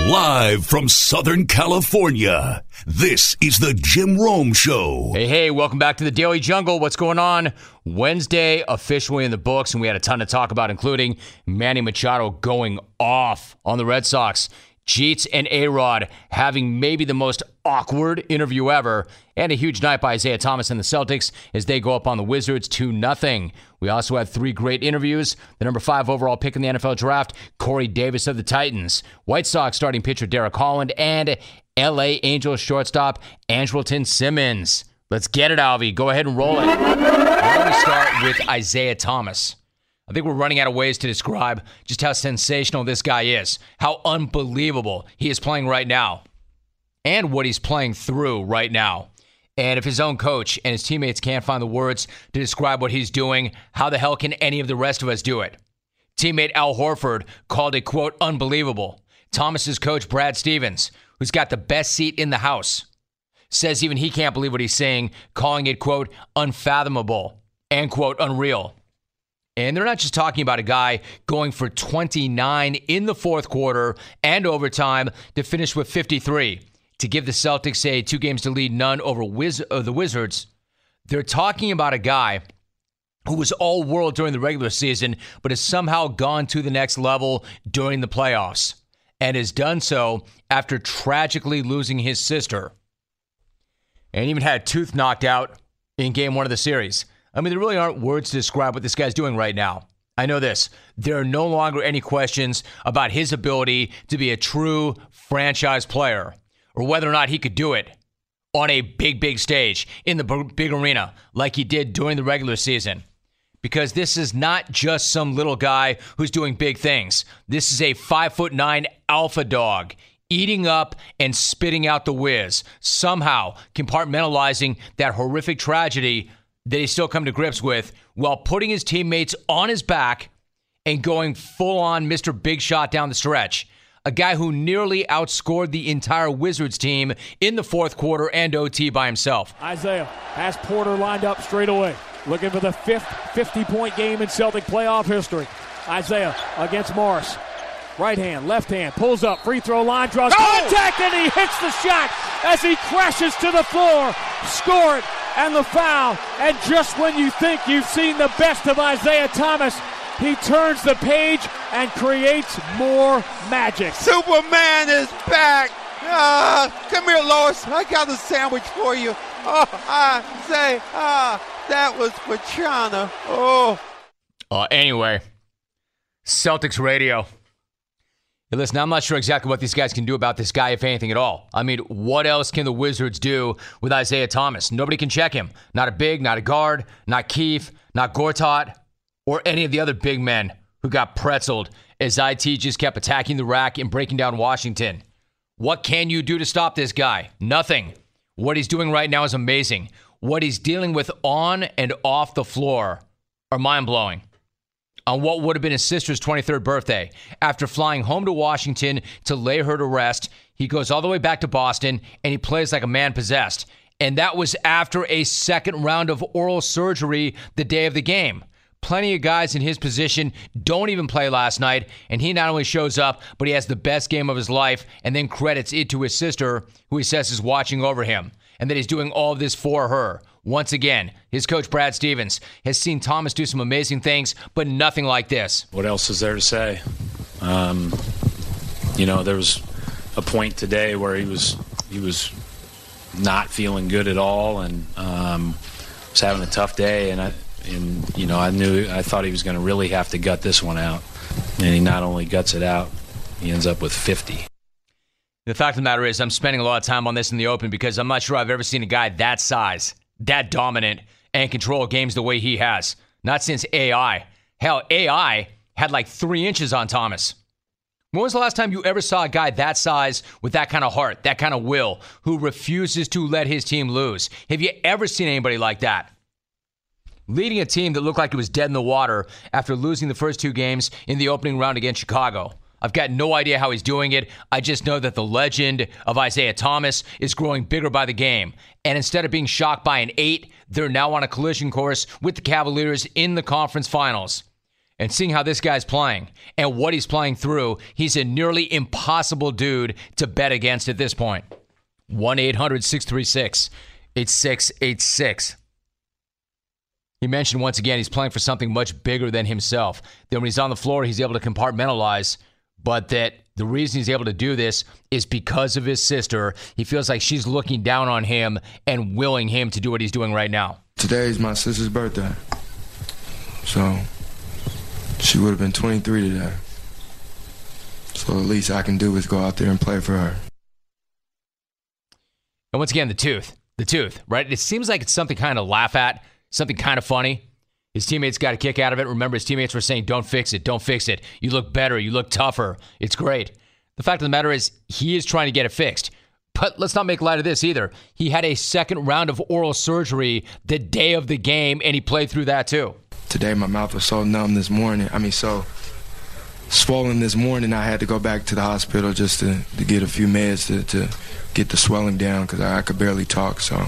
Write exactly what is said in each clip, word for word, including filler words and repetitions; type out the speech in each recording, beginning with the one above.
Live from Southern California, this is the Jim Rome Show. Hey, hey, welcome back to the Daily Jungle. What's going on? Wednesday officially in the books, and we had a ton to talk about, including Manny Machado going off on the Red Sox, Jeets and A-Rod having maybe the most awkward interview ever, and a huge night by Isaiah Thomas and the Celtics as they go up on the Wizards two nothing. We also had three great interviews. The number five overall pick in the N F L draft, Corey Davis of the Titans, White Sox starting pitcher Derek Holland, and L A Angels shortstop Andrelton Simmons. Let's get it, Alvy. Go ahead and roll it. Let me start with Isaiah Thomas. I think we're running out of ways to describe just how sensational this guy is, how unbelievable he is playing right now, and what he's playing through right now. And if his own coach and his teammates can't find the words to describe what he's doing, how the hell can any of the rest of us do it? Teammate Al Horford called it, quote, unbelievable. Thomas's coach, Brad Stevens, who's got the best seat in the house, says even he can't believe what he's saying, calling it, quote, unfathomable and, quote, unreal. And they're not just talking about a guy going for twenty-nine in the fourth quarter and overtime to finish with fifty-three to give the Celtics a two games to lead none over Wiz- uh, the Wizards. They're talking about a guy who was all world during the regular season, but has somehow gone to the next level during the playoffs and has done so after tragically losing his sister and even had a tooth knocked out in game one of the series. I mean, there really aren't words to describe what this guy's doing right now. I know this. There are no longer any questions about his ability to be a true franchise player or whether or not he could do it on a big, big stage in the big arena like he did during the regular season. Because this is not just some little guy who's doing big things. This is a five foot nine alpha dog eating up and spitting out the whiz, somehow compartmentalizing that horrific tragedy that he's still come to grips with while putting his teammates on his back and going full-on Mister Big Shot down the stretch. A guy who nearly outscored the entire Wizards team in the fourth quarter and O T by himself. Isaiah has Porter lined up straight away, looking for the fifth fifty-point game in Celtic playoff history. Isaiah against Morris. Right hand, left hand, pulls up, free throw line, draws oh! contact, and he hits the shot as he crashes to the floor. Score it, and the foul. And just when you think you've seen the best of Isaiah Thomas, he turns the page and creates more magic. Superman is back. Uh, come here, Lois. I got a sandwich for you. Oh, I say, ah, that was for China. Oh. Uh, anyway, Celtics radio. Hey, listen, I'm not sure exactly what these guys can do about this guy, if anything at all. I mean, what else can the Wizards do with Isaiah Thomas? Nobody can check him. Not a big, not a guard, not Keith, not Gortat, or any of the other big men who got pretzeled as I T just kept attacking the rack and breaking down Washington. What can you do to stop this guy? Nothing. What he's doing right now is amazing. What he's dealing with on and off the floor are mind-blowing. On what would have been his sister's twenty-third birthday. After flying home to Washington to lay her to rest, he goes all the way back to Boston, and he plays like a man possessed. And that was after a second round of oral surgery the day of the game. Plenty of guys in his position don't even play last night, and he not only shows up, but he has the best game of his life, and then credits it to his sister, who he says is watching over him, and that he's doing all of this for her. Once again, his coach, Brad Stevens, has seen Thomas do some amazing things, but nothing like this. What else is there to say? Um, you know, there was a point today where he was he was not feeling good at all, and um, was having a tough day. And I, and you know, I knew I thought he was going to really have to gut this one out, and he not only guts it out, he ends up with fifty. The fact of the matter is, I'm spending a lot of time on this in the open because I'm not sure I've ever seen a guy that size, that dominant, and control games the way he has. Not since A I. Hell, A I had like three inches on Thomas. When was the last time you ever saw a guy that size with that kind of heart, that kind of will, who refuses to let his team lose? Have you ever seen anybody like that? Leading a team that looked like it was dead in the water after losing the first two games in the opening round against Chicago. I've got no idea how he's doing it. I just know that the legend of Isaiah Thomas is growing bigger by the game. And instead of being shocked by an eight, they're now on a collision course with the Cavaliers in the conference finals. and seeing how this guy's playing and what he's playing through, he's a nearly impossible dude to bet against at this point. one eight hundred six three six eight six eight six. He mentioned once again he's playing for something much bigger than himself. Then when he's on the floor, he's able to compartmentalize, but that the reason he's able to do this is because of his sister. He feels like she's looking down on him and willing him to do what he's doing right now. Today is my sister's birthday, so she would have been twenty-three today. So the least I can do is go out there and play for her. And once again, the tooth. The tooth, right? It seems like it's something kind of laugh at, something kind of funny. His teammates got a kick out of it. Remember, his teammates were saying, don't fix it, don't fix it. You look better, you look tougher. It's great. The fact of the matter is, he is trying to get it fixed. But let's not make light of this either. He had a second round of oral surgery the day of the game, and he played through that too. Today, my mouth was so numb this morning. I mean, so swollen this morning, I had to go back to the hospital just to, to get a few meds to, to get the swelling down because I, I could barely talk. So,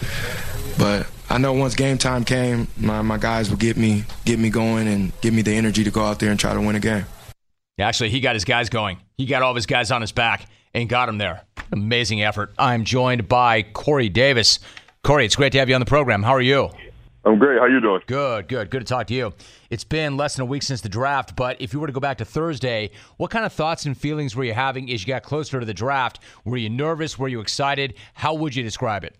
but I know once game time came, my, my guys would get me get me going and give me the energy to go out there and try to win a game. Actually, he got his guys going. He got all of his guys on his back and got him there. Amazing effort. I'm joined by Corey Davis. Corey, it's great to have you on the program. How are you? I'm great. How you doing? Good, good. Good to talk to you. It's been less than a week since the draft, but if you were to go back to Thursday, what kind of thoughts and feelings were you having as you got closer to the draft? Were you nervous? Were you excited? How would you describe it?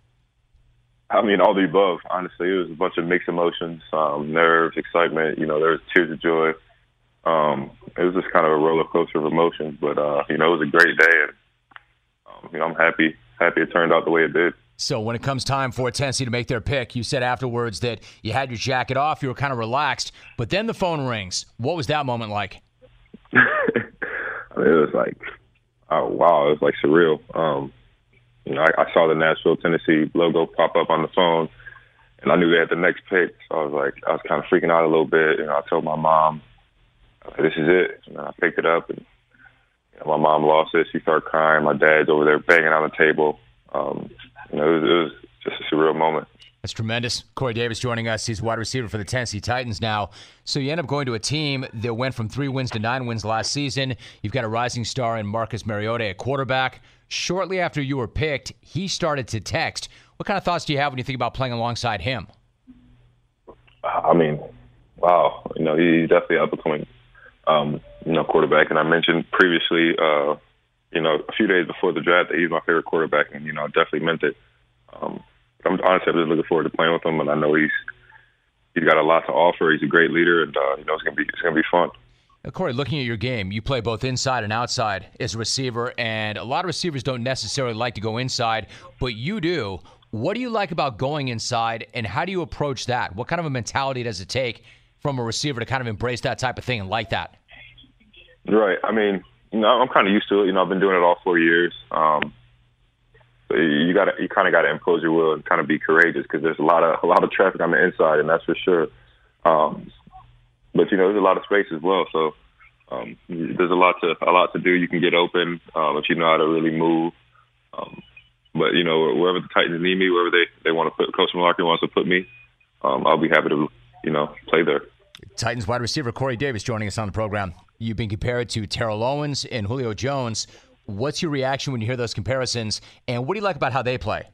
I mean, all the above. Honestly, it was a bunch of mixed emotions, um, nerves, excitement. You know, there was tears of joy. Um, it was just kind of a roller coaster of emotions, but uh, you know, it was a great day, and um, you know, I'm happy, happy it turned out the way it did. So when it comes time for Tennessee to make their pick, you said afterwards that you had your jacket off, you were kind of relaxed, but then the phone rings. What was that moment like? I mean, it was like, oh wow, it was like surreal. Um, you know, I, I saw the Nashville, Tennessee logo pop up on the phone, and I knew they had the next pick. So I was like, I was kind of freaking out a little bit. You know, I told my mom, "This is it." And I picked it up, and you know, my mom lost it. She started crying. My dad's over there banging on the table. Um, you know, it was, it was just a surreal moment. That's tremendous. Corey Davis joining us. He's wide receiver for the Tennessee Titans now. So you end up going to a team that went from three wins to nine wins last season. You've got a rising star in Marcus Mariota at quarterback. Shortly after you were picked, he started to text. What kind of thoughts do you have when you think about playing alongside him? I mean, wow. You know, he's definitely up and coming, um, you know, quarterback. And I mentioned previously, uh, you know, a few days before the draft that he's my favorite quarterback, and, you know, I definitely meant it. Um, I'm honestly I'm just looking forward to playing with him, and I know he's he's got a lot to offer. He's a great leader, and uh, you know, it's gonna be it's gonna be fun. Now, Corey, looking at your game, you play both inside and outside as a receiver, and a lot of receivers don't necessarily like to go inside, but you do. What do you like about going inside, and how do you approach that? What kind of a mentality does it take from a receiver to kind of embrace that type of thing and like that? Right. I mean, you know, I'm kind of used to it. You know, I've been doing it all four years. Um, you got to, you kind of got to impose your will and kind of be courageous because there's a lot of a lot of traffic on the inside, and that's for sure. Um, but you know, there's a lot of space as well, so um, there's a lot to a lot to do. You can get open um, if you know how to really move. Um, but you know, wherever the Titans need me, wherever they, they want to put Coach Mularkey wants to put me, um, I'll be happy to you know play there. Titans wide receiver Corey Davis joining us on the program. You've been compared to Terrell Owens and Julio Jones. What's your reaction when you hear those comparisons, and what do you like about how they play?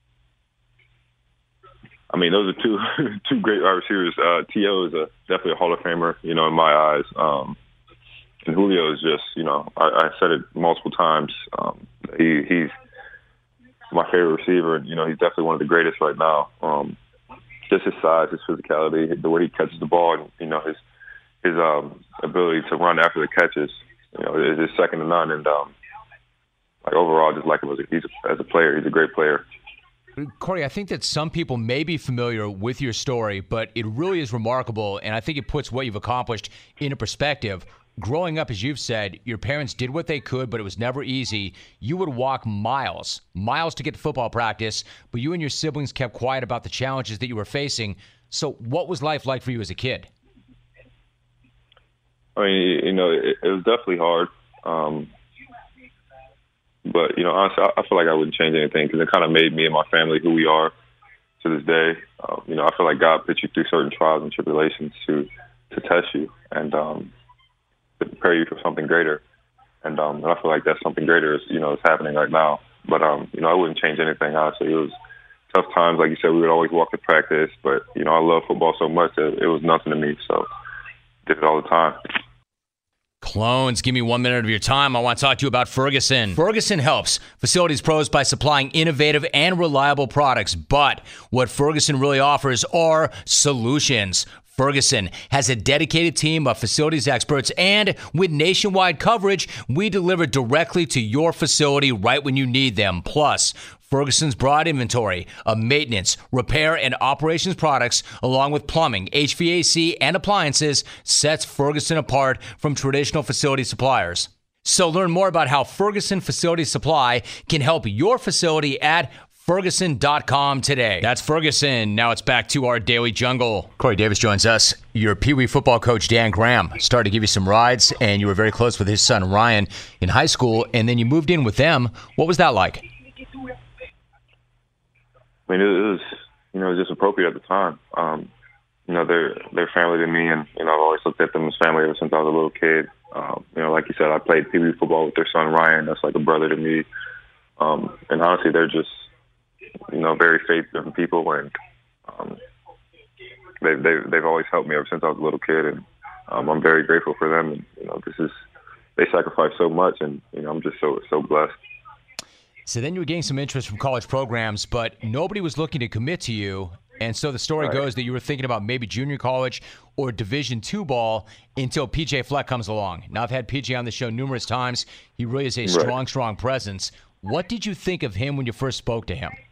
I mean, those are two two great wide receivers. Uh, T O is a, definitely a Hall of Famer, you know, in my eyes. Um, and Julio is just, you know, I, I said it multiple times. Um, he, he's my favorite receiver, and, you know, he's definitely one of the greatest right now. Um, just his size, his physicality, the way he catches the ball, and, you know, his his um, ability to run after the catches, you know, is, is second to none. And, um, like, overall, I just like him as a, he's a, as a player. He's a great player. Corey, I think that some people may be familiar with your story, but it really is remarkable, and I think it puts what you've accomplished into perspective. Growing up, as you've said, your parents did what they could, but it was never easy. You would walk miles, miles to get to football practice, but you and your siblings kept quiet about the challenges that you were facing. So what was life like for you as a kid? I mean, you know, it, it was definitely hard. Um, But, you know, honestly, I feel like I wouldn't change anything because it kind of made me and my family who we are to this day. Um, you know, I feel like God puts you through certain trials and tribulations to to test you. and um, to prepare you for something greater. And, um, and I feel like that's something greater is, you know, is happening right now. But, um, you know, I wouldn't change anything, honestly. It was tough times. Like you said, we would always walk to practice. But, you know, I love football so much that it was nothing to me. So did it all the time. Clones, give me one minute of your time. I want to talk to you about Ferguson. Ferguson helps facilities pros by supplying innovative and reliable products. But what Ferguson really offers are solutions. Ferguson has a dedicated team of facilities experts, and with nationwide coverage, we deliver directly to your facility right when you need them. Plus, Ferguson's broad inventory of maintenance, repair, and operations products, along with plumbing, H V A C, and appliances, sets Ferguson apart from traditional facility suppliers. So learn more about how Ferguson Facility Supply can help your facility at Ferguson dot com today. That's Ferguson. Now it's back to our Daily Jungle. Corey Davis joins us. Your Pee Wee football coach, Dan Graham, started to give you some rides, and you were very close with his son, Ryan, in high school, and then you moved in with them. What was that like? I mean, it was, you know, it was just appropriate at the time. Um, you know, they're, they're family to me, and, you know, I've always looked at them as family ever since I was a little kid. Um, you know, like you said, I played Pee Wee football with their son, Ryan. That's like a brother to me. Um, and honestly, they're just, you know, very faith-driven people, and um, they've, they've, they've always helped me ever since I was a little kid, and um, I'm very grateful for them. And, you know, this is, they sacrifice so much, and, you know, I'm just so, so blessed. So then you were getting some interest from college programs, but nobody was looking to commit to you, and so the story right. goes that you were thinking about maybe junior college or Division two ball until P J Fleck comes along. Now, I've had P J on the show numerous times. He really is a strong, right. strong presence. What did you think of him when you first spoke to him?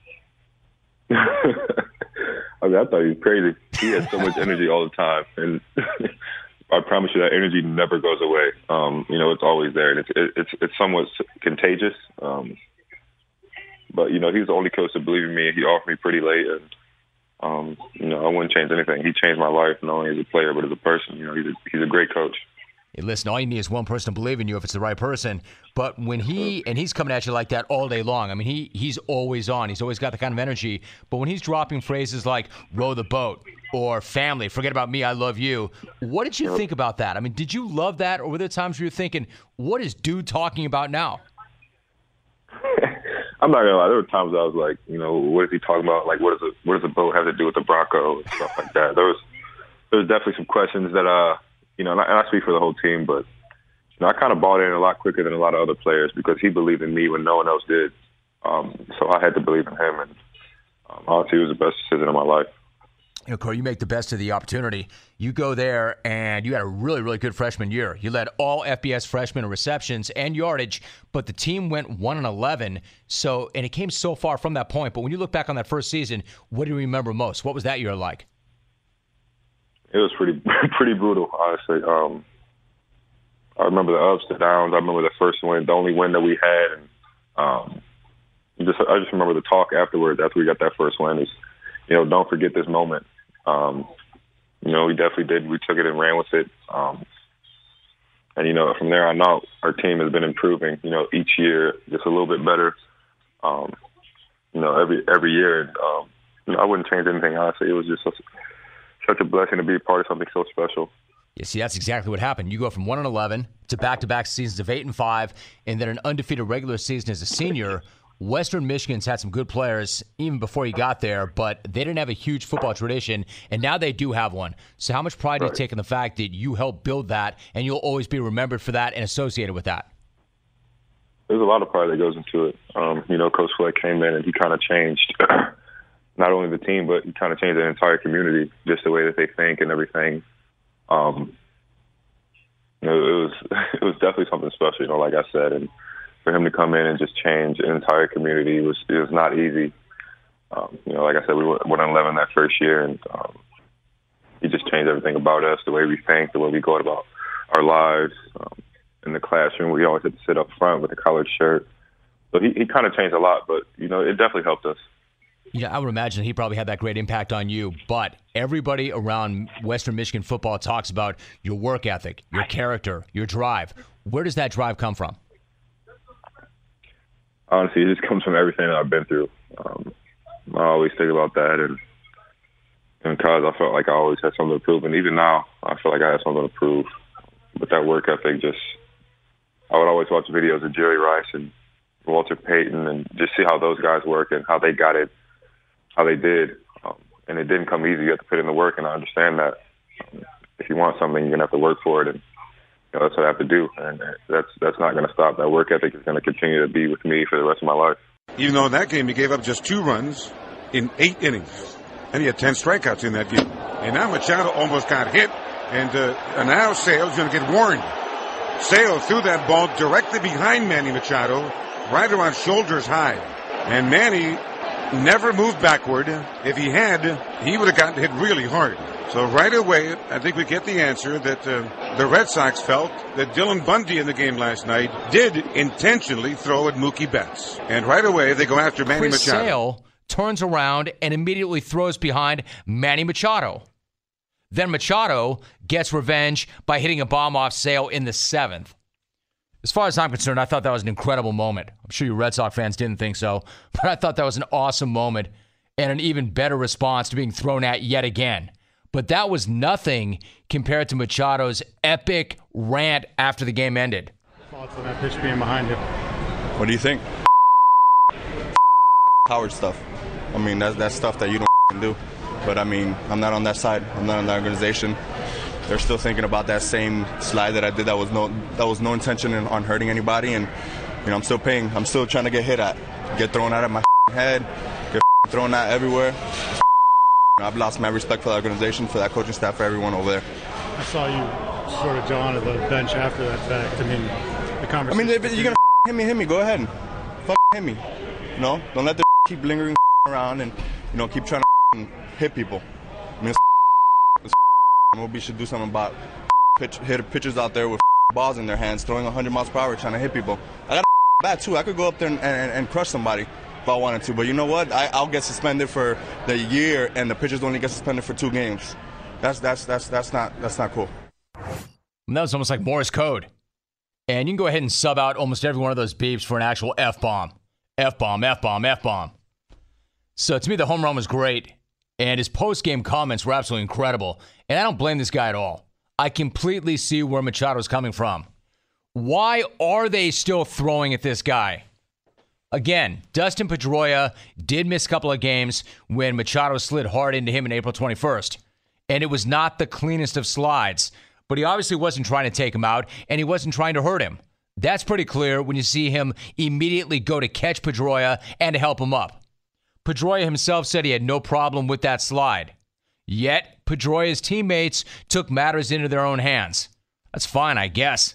I mean, I thought he was crazy. He has so much energy all the time, and I promise you that energy never goes away. Um, you know, it's always there, and it's it, it's it's somewhat contagious. Um, but you know, he was the only coach to believe in me. He offered me pretty late, and um, you know, I wouldn't change anything. He changed my life, not only as a player but as a person. You know, he's a, he's a great coach. Hey, listen, all you need is one person to believe in you if it's the right person. But when he, and he's coming at you like that all day long, I mean, he he's always on. He's always got the kind of energy. But when he's dropping phrases like row the boat or family, forget about me, I love you, what did you think about that? I mean, did you love that? Or were there times where you're thinking, what is dude talking about now? I'm not going to lie. There were times I was like, you know, what is he talking about? Like, what, is a, what does a boat have to do with the Bronco and stuff like that? There was, there was definitely some questions that, uh, you know, and I, and I speak for the whole team, but you know, I kind of bought in a lot quicker than a lot of other players because he believed in me when no one else did. Um, so I had to believe in him, and um, honestly, it was the best decision of my life. You know, Corey, you make the best of the opportunity. You go there, and you had a really, really good freshman year. You led all F B S freshmen in receptions and yardage, but the team went one and eleven. So, and it came so far from that point. But when you look back on that first season, what do you remember most? What was that year like? It was pretty pretty brutal, honestly. Um, I remember the ups, the downs. I remember the first win, the only win that we had. And, um, just I just remember the talk afterwards after we got that first win is, you know, don't forget this moment. Um, you know, we definitely did. We took it and ran with it. Um, and, you know, from there on out, our team has been improving, you know, each year just a little bit better, um, you know, every every year. And, um, you know, I wouldn't change anything, honestly. It was just such, such a blessing to be a part of something so special. You see, that's exactly what happened. You go from one and eleven to back-to-back seasons of eight and five, and then an undefeated regular season as a senior. Western Michigan's had some good players even before you got there, but they didn't have a huge football tradition, and now they do have one. So how much pride right. do you take in the fact that you helped build that, and you'll always be remembered for that and associated with that? There's a lot of pride that goes into it. Um, you know, Coach Fleck came in and he kind of changed not only the team, but he kind of changed the entire community, just the way that they think and everything. Um, you know, it was it was definitely something special, you know, like I said, and for him to come in and just change an entire community was it was not easy. Um, you know, like I said, we went on eleven that first year, and um, he just changed everything about us, the way we think, the way we go about our lives. Um, in the classroom, we always had to sit up front with a collared shirt. So he, he kind of changed a lot, but, you know, it definitely helped us. Yeah, I would imagine he probably had that great impact on you, but everybody around Western Michigan football talks about your work ethic, your character, your drive. Where does that drive come from? Honestly, it just comes from everything that I've been through. Um, I always think about that, and in college, I felt like I always had something to prove, and even now, I feel like I have something to prove. But that work ethic, just I would always watch videos of Jerry Rice and Walter Payton, and just see how those guys work and how they got it, how they did. Um, and it didn't come easy. You have to put in the work, and I understand that. Um, if you want something, you're gonna have to work for it, and you know, that's what I have to do. And that's that's not gonna stop. That work ethic is gonna continue to be with me for the rest of my life. Even though in that game he gave up just two runs in eight innings, and he had ten strikeouts in that game. And now Machado almost got hit, and, uh, and now Sale's going to get warned. Sale threw that ball directly behind Manny Machado, right around shoulders high. And Manny never moved backward. If he had, he would have gotten hit really hard. So right away, I think we get the answer that uh, the Red Sox felt that Dylan Bundy in the game last night did intentionally throw at Mookie Betts. And right away, they go after Manny Chris Machado. Sale turns around and immediately throws behind Manny Machado. Then Machado gets revenge by hitting a bomb off Sale in the seventh. As far as I'm concerned, I thought that was an incredible moment. I'm sure you Red Sox fans didn't think so, but I thought that was an awesome moment and an even better response to being thrown at yet again. But that was nothing compared to Machado's epic rant after the game ended. Thoughts on that pitch being behind him? What do you think? Howard stuff. I mean, that's that's stuff that you don't do. But I mean, I'm not on that side. I'm not on that organization. They're still thinking about that same slide that I did. That was no that was no intention in, on hurting anybody. And you know, I'm still paying. I'm still trying to get hit at, get thrown out of my head, get thrown out everywhere. I've lost my respect for that organization, for that coaching staff, for everyone over there. I saw you sort of go onto the bench after that fact. I mean, the conversation. I mean, if you're gonna hit me, hit me. Go ahead, fuck hit me. You know, don't let the keep lingering around and you know keep trying to hit people. I mean, it's we should do something about pitch, hit pitchers out there with balls in their hands, throwing one hundred miles per hour, trying to hit people. I got a bat too. I could go up there and, and, and crush somebody if I wanted to. But you know what? I, I'll get suspended for the year, and the pitchers only get suspended for two games. That's that's that's that's not that's not cool. And that was almost like Morse code. And you can go ahead and sub out almost every one of those beeps for an actual F-bomb. F-bomb, F-bomb, F-bomb. So to me, the home run was great. And his post-game comments were absolutely incredible. And I don't blame this guy at all. I completely see where Machado's coming from. Why are they still throwing at this guy? Again, Dustin Pedroia did miss a couple of games when Machado slid hard into him on April twenty-first. And it was not the cleanest of slides. But he obviously wasn't trying to take him out, and he wasn't trying to hurt him. That's pretty clear when you see him immediately go to catch Pedroia and to help him up. Pedroia himself said he had no problem with that slide. Yet, Pedroia's teammates took matters into their own hands. That's fine, I guess.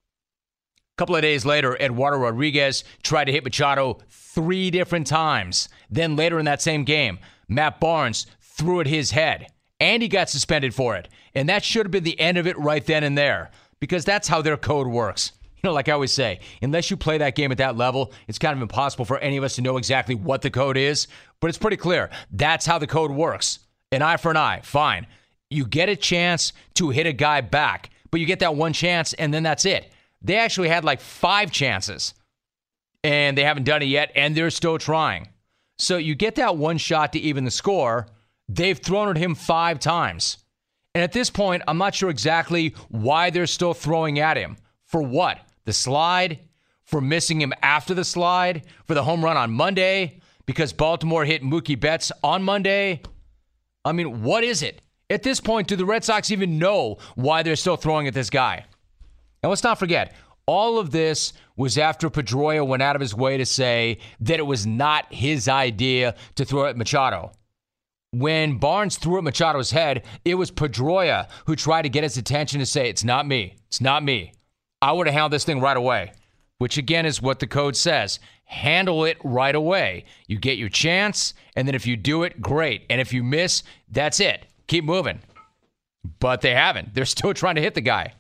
A couple of days later, Eduardo Rodriguez tried to hit Machado three different times. Then later in that same game, Matt Barnes threw at his head, and he got suspended for it. And that should have been the end of it right then and there, because that's how their code works. You know, like I always say, unless you play that game at that level, it's kind of impossible for any of us to know exactly what the code is. But it's pretty clear. That's how the code works. An eye for an eye, fine. You get a chance to hit a guy back, but you get that one chance, and then that's it. They actually had like five chances, and they haven't done it yet, and they're still trying. So you get that one shot to even the score. They've thrown at him five times. And at this point, I'm not sure exactly why they're still throwing at him. For what? The slide? For missing him after the slide? For the home run on Monday? Because Baltimore hit Mookie Betts on Monday? I mean, what is it? At this point, do the Red Sox even know why they're still throwing at this guy? And let's not forget, all of this was after Pedroia went out of his way to say that it was not his idea to throw at Machado. When Barnes threw at Machado's head, it was Pedroia who tried to get his attention to say, it's not me. It's not me. I would have handled this thing right away, which again is what the code says. Handle it right away. You get your chance, and then if you do it, great. And if you miss, that's it. Keep moving. But they haven't. They're still trying to hit the guy.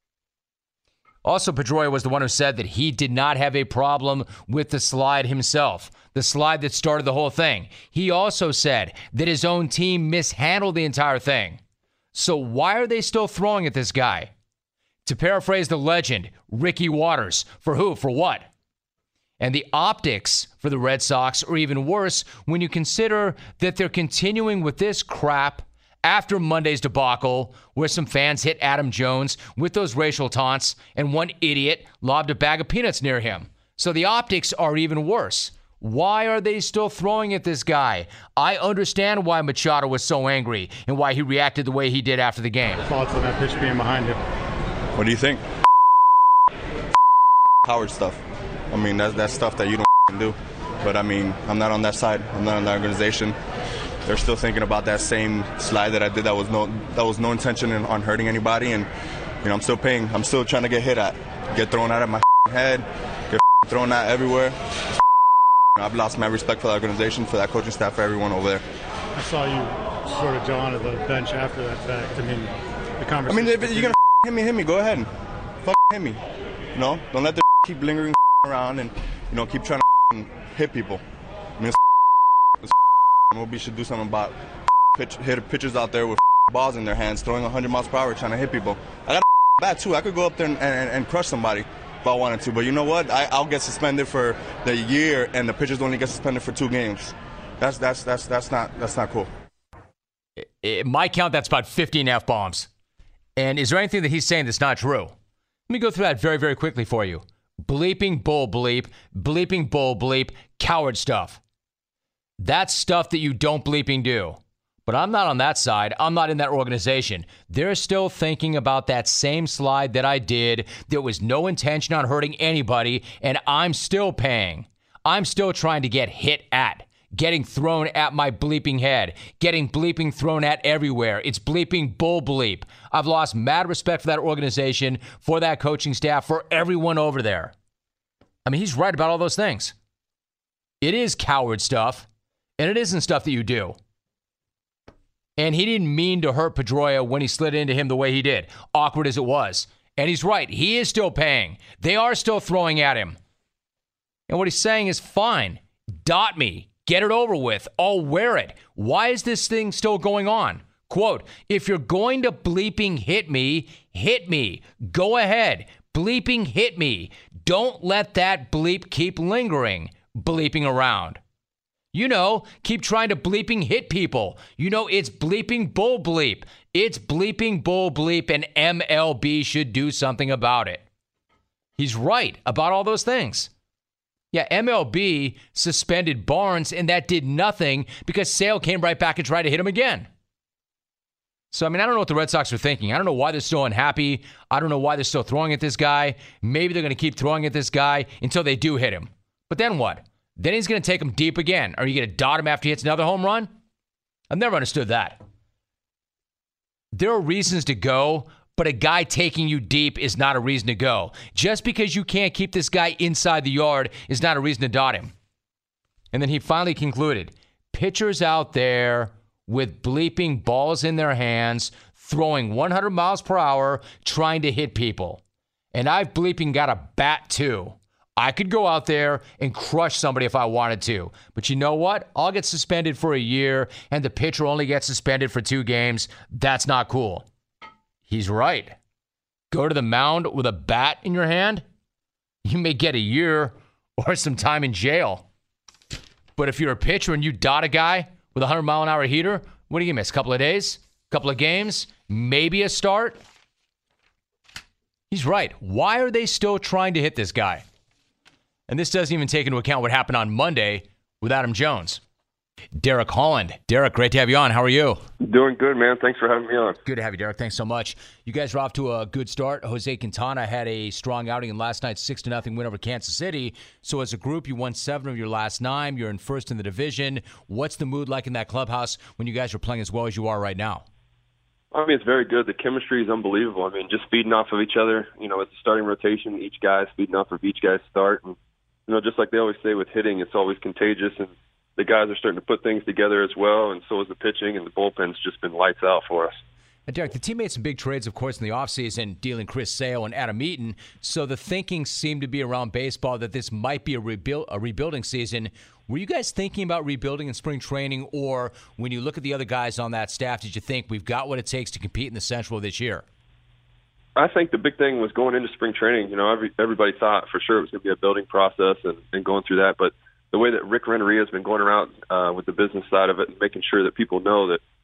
Also, Pedroia was the one who said that he did not have a problem with the slide himself, the slide that started the whole thing. He also said that his own team mishandled the entire thing. So why are they still throwing at this guy? To paraphrase the legend, Ricky Waters, for who, for what? And the optics for the Red Sox are even worse when you consider that they're continuing with this crap after Monday's debacle where some fans hit Adam Jones with those racial taunts and one idiot lobbed a bag of peanuts near him. So the optics are even worse. Why are they still throwing at this guy? I understand why Machado was so angry and why he reacted the way he did after the game. Thoughts on that pitch being behind him? What do you think? Howard stuff. I mean, that's, that's stuff that you don't do. But, I mean, I'm not on that side. I'm not on that organization. They're still thinking about that same slide that I did that was no that was no intention in, on hurting anybody. And, you know, I'm still paying. I'm still trying to get hit at. Get thrown out of my head. Get thrown at everywhere. I've lost my respect for that organization, for that coaching staff, for everyone over there. I saw you sort of John at the bench after that fact. I mean, the conversation. I mean, if you're going to hit me, hit me. Go ahead. F hit me. You know, don't let the keep lingering around and, you know, keep trying to hit people. I mean, it's, it's we should do something about pitch, hit pitchers out there with balls in their hands, throwing one hundred miles per hour, trying to hit people. I got a bat, too. I could go up there and, and, and crush somebody if I wanted to. But you know what? I, I'll get suspended for the year, and the pitchers only get suspended for two games. That's that's that's that's not that's not cool. It, my count, that's about fifteen F-bombs. And is there anything that he's saying that's not true? Let me go through that very, very quickly for you. Bleeping bull bleep, bleeping bull bleep, coward stuff. That's stuff that you don't bleeping do. But I'm not on that side. I'm not in that organization. They're still thinking about that same slide that I did. There was no intention on hurting anybody, and I'm still paying. I'm still trying to get hit at, getting thrown at my bleeping head, getting bleeping thrown at everywhere. It's bleeping bull bleep. I've lost mad respect for that organization, for that coaching staff, for everyone over there. I mean, he's right about all those things. It is coward stuff, and it isn't stuff that you do. And he didn't mean to hurt Pedroia when he slid into him the way he did, awkward as it was. And he's right. He is still paying. They are still throwing at him. And what he's saying is, fine, dot me. Get it over with. I'll wear it. Why is this thing still going on? Quote, if you're going to bleeping hit me, hit me. Go ahead. Bleeping hit me. Don't let that bleep keep lingering, bleeping around. You know, keep trying to bleeping hit people. You know, it's bleeping bull bleep. It's bleeping bull bleep, and M L B should do something about it. He's right about all those things. Yeah, M L B suspended Barnes, and that did nothing because Sale came right back and tried to hit him again. So, I mean, I don't know what the Red Sox are thinking. I don't know why they're still unhappy. I don't know why they're still throwing at this guy. Maybe they're going to keep throwing at this guy until they do hit him. But then what? Then he's going to take him deep again. Are you going to dot him after he hits another home run? I've never understood that. There are reasons to go, but a guy taking you deep is not a reason to go. Just because you can't keep this guy inside the yard is not a reason to dot him. And then he finally concluded, pitchers out there with bleeping balls in their hands, throwing one hundred miles per hour, trying to hit people. And I've bleeping got a bat too. I could go out there and crush somebody if I wanted to. But you know what? I'll get suspended for a year, and the pitcher only gets suspended for two games. That's not cool. He's right. Go to the mound with a bat in your hand, you may get a year or some time in jail. But if you're a pitcher and you dot a guy with a one hundred mile an hour heater, what do you miss? A couple of days? A couple of games? Maybe a start? He's right. Why are they still trying to hit this guy? And this doesn't even take into account what happened on Monday with Adam Jones. Derek Holland. Derek, great to have you on. How are you? Doing good, man. Thanks for having me on. Good to have you, Derek. Thanks so much. You guys are off to a good start. Jose Quintana had a strong outing in last night's six to nothing win over Kansas City. So as a group, you won seven of your last nine. You're in first in the division. What's the mood like in that clubhouse when you guys are playing as well as you are right now? I mean, it's very good. The chemistry is unbelievable. I mean, just feeding off of each other. You know, it's a starting rotation. Each guy's feeding off of each guy's start. And, you know, just like they always say with hitting, it's always contagious. And the guys are starting to put things together as well, and so is the pitching, and the bullpen's just been lights out for us. And Derek, the team made some big trades, of course, in the offseason, dealing Chris Sale and Adam Eaton. So the thinking seemed to be around baseball that this might be a, rebuild, a rebuilding season. Were you guys thinking about rebuilding in spring training, or when you look at the other guys on that staff, did you think we've got what it takes to compete in the Central this year? I think the big thing was going into spring training. You know, every, everybody thought for sure it was going to be a building process and, and going through that, but the way that Rick Renneria has been going around uh, with the business side of it and making sure that people know that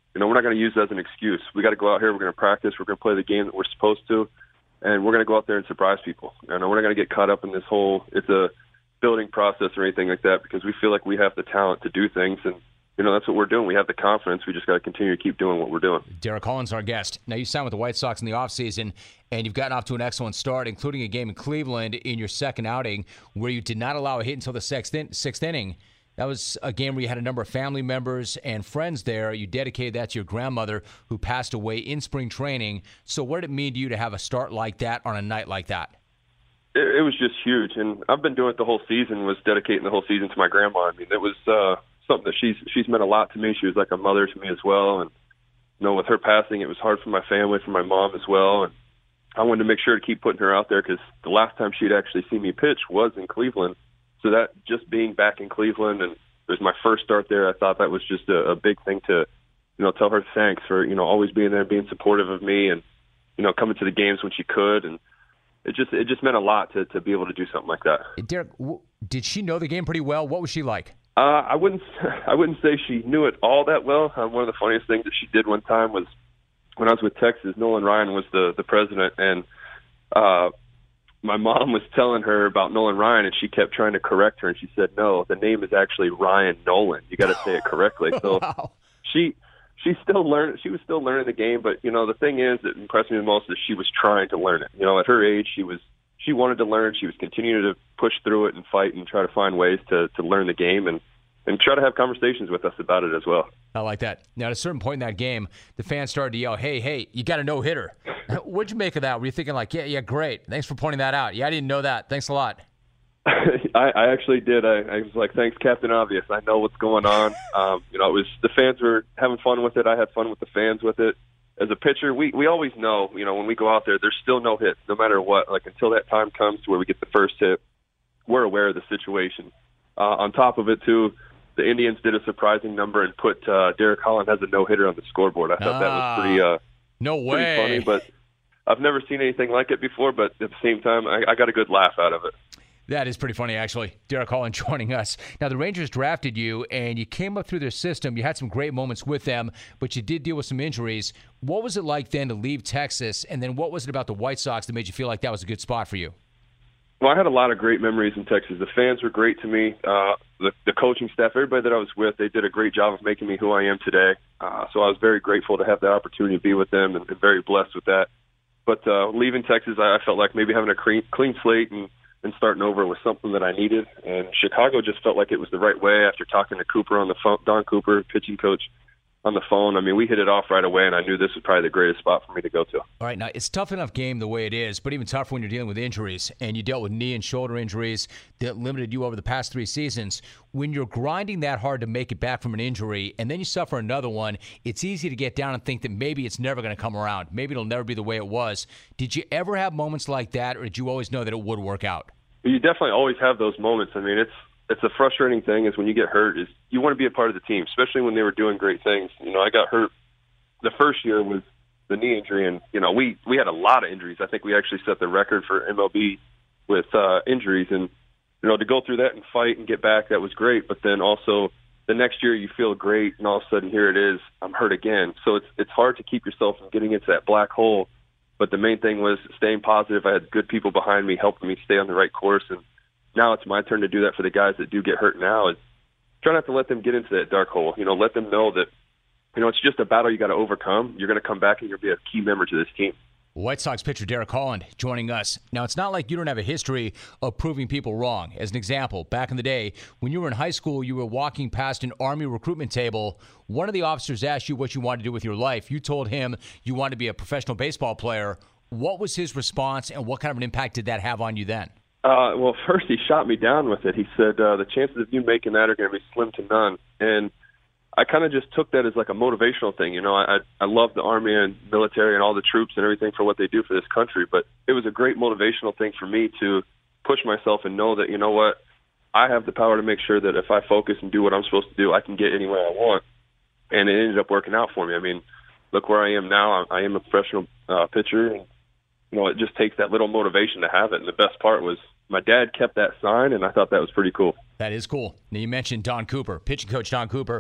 you know, we're not going to use it as an excuse. We got to go out here. We're going to practice. We're going to play the game that we're supposed to, and we're going to go out there and surprise people. And we're not going to get caught up in this whole it's a building process or anything like that, because we feel like we have the talent to do things, and you know, that's what we're doing. We have the confidence. We just got to continue to keep doing what we're doing. Derek Collins, our guest. Now, you signed with the White Sox in the offseason, and you've gotten off to an excellent start, including a game in Cleveland in your second outing where you did not allow a hit until the sixth, in- sixth inning. That was a game where you had a number of family members and friends there. You dedicated that to your grandmother who passed away in spring training. So what did it mean to you to have a start like that on a night like that? It, it was just huge, and I've been doing it the whole season, was dedicating the whole season to my grandma. I mean, it was uh, – something that she's she's meant a lot to me. She was like a mother to me as well, and you know, with her passing, it was hard for my family, for my mom as well, and I wanted to make sure to keep putting her out there because the last time she'd actually seen me pitch was in Cleveland. So that just being back in Cleveland, and it was my first start there, I thought that was just a, a big thing to, you know, tell her thanks for, you know, always being there, being supportive of me, and you know, coming to the games when she could, and it just it just meant a lot to to be able to do something like that. Derek, did she know the game pretty well? What was she like? Uh, I wouldn't. I wouldn't say she knew it all that well. Um, one of the funniest things that she did one time was when I was with Texas. Nolan Ryan was the the president, and uh, my mom was telling her about Nolan Ryan, and she kept trying to correct her, and she said, "No, the name is actually Ryan Nolan. You got to say it correctly." So wow. she she still learned. She was still learning the game, but you know, the thing is that impressed me the most is she was trying to learn it. You know, at her age, she was. She wanted to learn. She was continuing to push through it and fight and try to find ways to, to learn the game and, and try to have conversations with us about it as well. I like that. Now, at a certain point in that game, the fans started to yell, hey, hey, you got a no-hitter. What'd you make of that? Were you thinking like, yeah, yeah, great. Thanks for pointing that out. Yeah, I didn't know that. Thanks a lot. I, I actually did. I, I was like, thanks, Captain Obvious. I know what's going on. Um, you know, it was the fans were having fun with it. I had fun with the fans with it. As a pitcher, we, we always know, you know, when we go out there, there's still no hits, no matter what. Like, until that time comes to where we get the first hit, we're aware of the situation. Uh, on top of it, too, the Indians did a surprising number and put uh, Derek Holland as a no-hitter on the scoreboard. I thought ah, that was pretty, uh, no way. pretty funny, but I've never seen anything like it before, but at the same time, I, I got a good laugh out of it. That is pretty funny, actually. Derek Holland joining us. Now, the Rangers drafted you, and you came up through their system. You had some great moments with them, but you did deal with some injuries. What was it like then to leave Texas, and then what was it about the White Sox that made you feel like that was a good spot for you? Well, I had a lot of great memories in Texas. The fans were great to me. Uh, the, the coaching staff, everybody that I was with, they did a great job of making me who I am today. Uh, so I was very grateful to have the opportunity to be with them and, and very blessed with that. But uh, leaving Texas, I, I felt like maybe having a clean, clean slate and and starting over was something that I needed. And Chicago just felt like it was the right way after talking to Cooper on the phone, Don Cooper, pitching coach, on the phone. I mean, we hit it off right away, and I knew this was probably the greatest spot for me to go to. All right, now it's a tough enough game the way it is, but even tougher when you're dealing with injuries, and you dealt with knee and shoulder injuries that limited you over the past three seasons. When you're grinding that hard to make it back from an injury, and then you suffer another one, it's easy to get down and think that maybe it's never going to come around. Maybe it'll never be the way it was. Did you ever have moments like that, or did you always know that it would work out? You definitely always have those moments. I mean, it's it's a frustrating thing is when you get hurt is you want to be a part of the team, especially when they were doing great things. You know, I got hurt the first year with the knee injury, and, you know, we, we had a lot of injuries. I think we actually set the record for M L B with uh, injuries. And, you know, to go through that and fight and get back, that was great. But then also the next year you feel great, and all of a sudden here it is, I'm hurt again. So it's it's hard to keep yourself from getting into that black hole. But the main thing was staying positive. I had good people behind me helping me stay on the right course. And now it's my turn to do that for the guys that do get hurt now. Is try not to let them get into that dark hole. You know, let them know that, you know, it's just a battle you got to overcome. You're going to come back and you'll be a key member to this team. White Sox pitcher Derek Holland joining us. Now, it's not like you don't have a history of proving people wrong. As an example, back in the day, when you were in high school, you were walking past an Army recruitment table. One of the officers asked you what you wanted to do with your life. You told him you wanted to be a professional baseball player. What was his response, and what kind of an impact did that have on you then? Uh, well, first he shot me down with it. He said, uh, the chances of you making that are going to be slim to none. And I kind of just took that as like a motivational thing. You know, I, I love the Army and military and all the troops and everything for what they do for this country, but it was a great motivational thing for me to push myself and know that, you know what, I have the power to make sure that if I focus and do what I'm supposed to do, I can get anywhere I want. And it ended up working out for me. I mean, look where I am now. I, I am a professional uh, pitcher, and, you know, it just takes that little motivation to have it. And the best part was my dad kept that sign, and I thought that was pretty cool. That is cool. Now, you mentioned Don Cooper, pitching coach Don Cooper.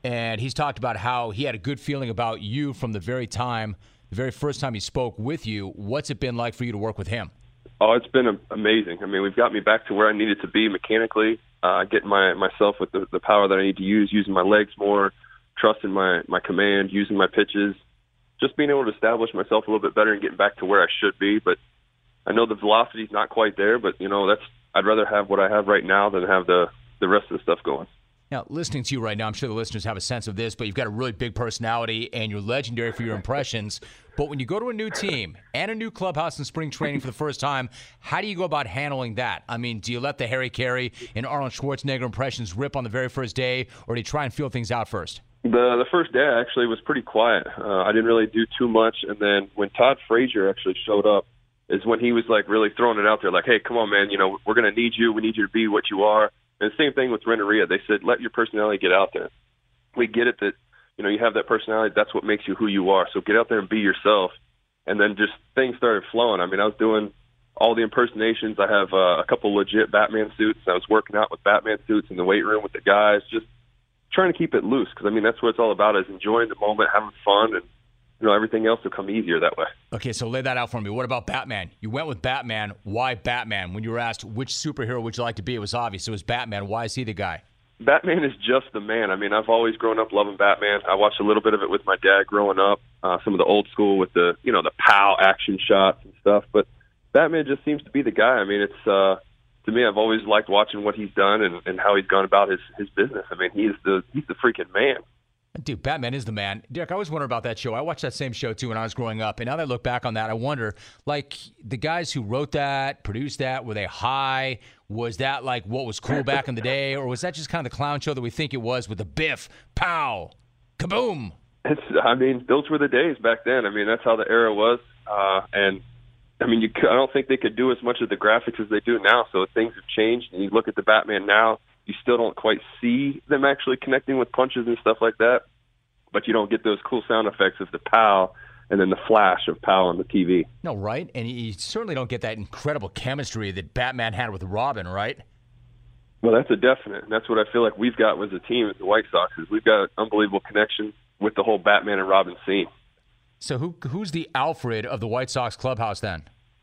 and he's talked about how he had a good feeling about you from the very time, the very first time he spoke with you. What's it been like for you to work with him? Oh, it's been amazing. I mean, we've got me back to where I needed to be mechanically, uh, getting my myself with the, the power that I need to use, using my legs more, trusting my, my command, using my pitches, just being able to establish myself a little bit better and getting back to where I should be. But I know the velocity's not quite there, but, you know, that's I'd rather have what I have right now than have the, the rest of the stuff going. Now, listening to you right now, I'm sure the listeners have a sense of this, but you've got a really big personality and you're legendary for your impressions. But when you go to a new team and a new clubhouse in spring training for the first time, how do you go about handling that? I mean, do you let the Harry Carey and Arnold Schwarzenegger impressions rip on the very first day, or do you try and feel things out first? The the first day actually was pretty quiet. Uh, I didn't really do too much. And then when Todd Frazier actually showed up is when he was like really throwing it out there, like, hey, come on, man, you know, we're going to need you. We need you to be what you are. And the same thing with Renteria. They said, let your personality get out there. We get it that, you know, you have that personality. That's what makes you who you are. So get out there and be yourself. And then just things started flowing. I mean, I was doing all the impersonations. I have uh, a couple legit Batman suits. I was working out with Batman suits in the weight room with the guys, just trying to keep it loose. Because, I mean, that's what it's all about, is enjoying the moment, having fun, and, you know, everything else will come easier that way. Okay, so lay that out for me. What about Batman? You went with Batman. Why Batman? When you were asked which superhero would you like to be, it was obvious. It was Batman. Why is he the guy? Batman is just the man. I mean, I've always grown up loving Batman. I watched a little bit of it with my dad growing up, uh, some of the old school with the, you know, the pow action shots and stuff. But Batman just seems to be the guy. I mean, it's, uh, to me, I've always liked watching what he's done and, and how he's gone about his, his business. I mean, he is the, he's the freaking man. Dude, Batman is the man. Derek, I always wonder about that show. I watched that same show, too, when I was growing up. And now that I look back on that, I wonder, like, the guys who wrote that, produced that, were they high? Was that, like, what was cool back in the day? Or was that just kind of the clown show that we think it was with the biff, pow, kaboom? It's, I mean, those were the days back then. I mean, that's how the era was. Uh, and, I mean, you, I don't think they could do as much of the graphics as they do now. So things have changed. And you look at the Batman now, you still don't quite see them actually connecting with punches and stuff like that, but you don't get those cool sound effects of the pow and then the flash of pow on the T V. No, right? And you certainly don't get that incredible chemistry that Batman had with Robin, right? Well, that's a definite. And that's what I feel like we've got as a team at the White Sox, is we've got an unbelievable connection with the whole Batman and Robin scene. So who who's the Alfred of the White Sox clubhouse then?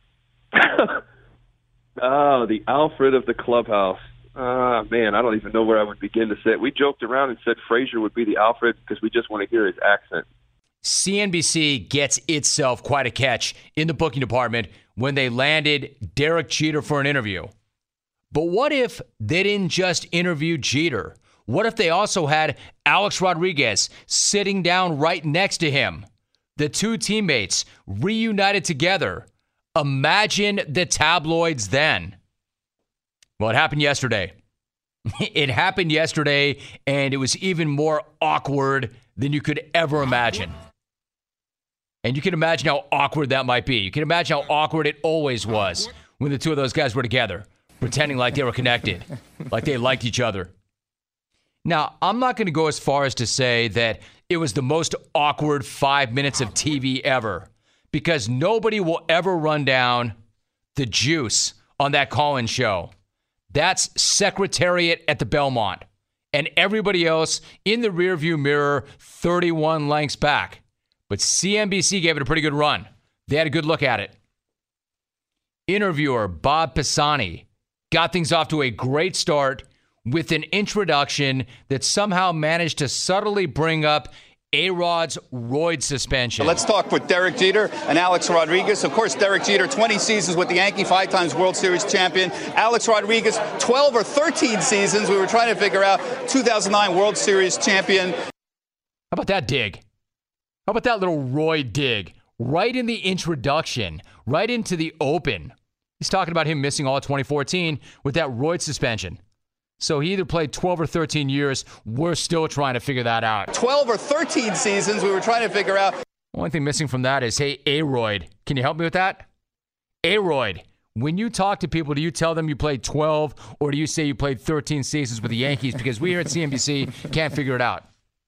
Oh, the Alfred of the clubhouse. Ah, uh, man, I don't even know where I would begin to say it. We joked around and said Frazier would be the Alfred because we just want to hear his accent. C N B C gets itself quite a catch in the booking department when they landed Derek Jeter for an interview. But what if they didn't just interview Jeter? What if they also had Alex Rodriguez sitting down right next to him? The two teammates reunited together. Imagine the tabloids then. Well, it happened yesterday. It happened yesterday, and it was even more awkward than you could ever imagine. And you can imagine how awkward that might be. You can imagine how awkward it always was when the two of those guys were together, pretending like they were connected, like they liked each other. Now, I'm not going to go as far as to say that it was the most awkward five minutes of T V ever, because nobody will ever run down the juice on that call-in show. That's Secretariat at the Belmont. And everybody else in the rearview mirror thirty-one lengths back. But C N B C gave it a pretty good run. They had a good look at it. Interviewer Bob Pisani got things off to a great start with an introduction that somehow managed to subtly bring up A-Rod's roid suspension. Let's talk with Derek Jeter and Alex Rodriguez. Of course, Derek Jeter, twenty seasons with the Yankee, five times World Series champion. Alex Rodriguez, twelve or thirteen seasons. We were trying to figure out, two thousand nine World Series champion. How about that dig? How about that little roid dig? Right in the introduction, right into the open. He's talking about him missing all of twenty fourteen with that roid suspension. So he either played twelve or thirteen years. We're still trying to figure that out. twelve or thirteen seasons. We were trying to figure out. Only thing missing from that is, hey, A-Royd, can you help me with that? A-Royd, when you talk to people, do you tell them you played twelve or do you say you played thirteen seasons with the Yankees? Because we here at C N B C can't figure it out.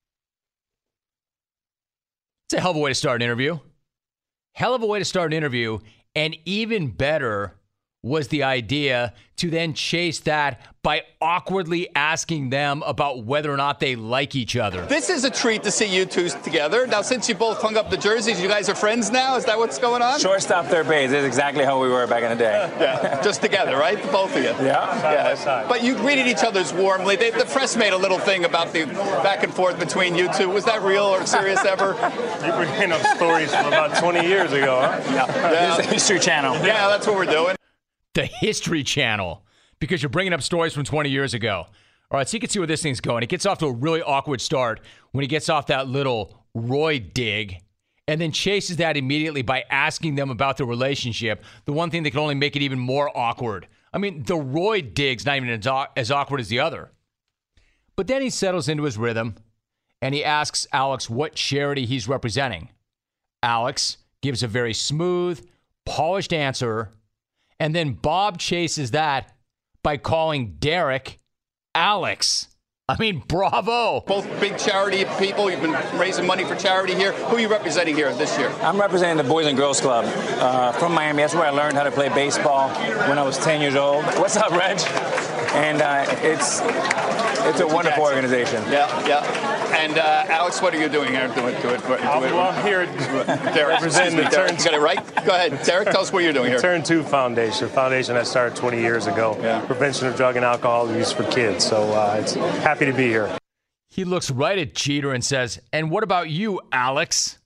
It's a hell of a way to start an interview. Hell of a way to start an interview. And even better was the idea to then chase that by awkwardly asking them about whether or not they like each other. This is a treat to see you two together. Now, since you both hung up the jerseys, you guys are friends now? Is that what's going on? Shortstop, third base. This is exactly how we were back in the day. Yeah, just together, right? The both of you. Yeah. Side by side. But you greeted each other warmly. They, the press made a little thing about the back and forth between you two. Was that real or serious ever? You were bringing up stories from about twenty years ago, huh? Yeah. yeah. This is the History Channel. Yeah, that's what we're doing. The History Channel, because you're bringing up stories from twenty years ago. All right, so you can see where this thing's going. It gets off to a really awkward start when he gets off that little Roy dig and then chases that immediately by asking them about their relationship, the one thing that can only make it even more awkward. I mean, the Roy dig's not even as, as awkward as the other. But then he settles into his rhythm, and he asks Alex what charity he's representing. Alex gives a very smooth, polished answer, and then Bob chases that by calling Derek Alex. I mean, bravo. Both big charity people. You've been raising money for charity here. Who are you representing here this year? I'm representing the Boys and Girls Club uh, from Miami. That's where I learned how to play baseball when I was ten years old. What's up, Reg? And uh, it's it's a wonderful organization. Yeah, yeah. And uh, Alex, what are you doing here? Do it, do it. Do it. Well, I'm here Derek, representing the Derek, Turn. You got it right? Go ahead, Derek. Tell us what you're doing here. Turn Two Foundation, a foundation that started twenty years ago. Yeah. Prevention of drug and alcohol use for kids. So uh, it's happy to be here. He looks right at Jeter and says, "And what about you, Alex?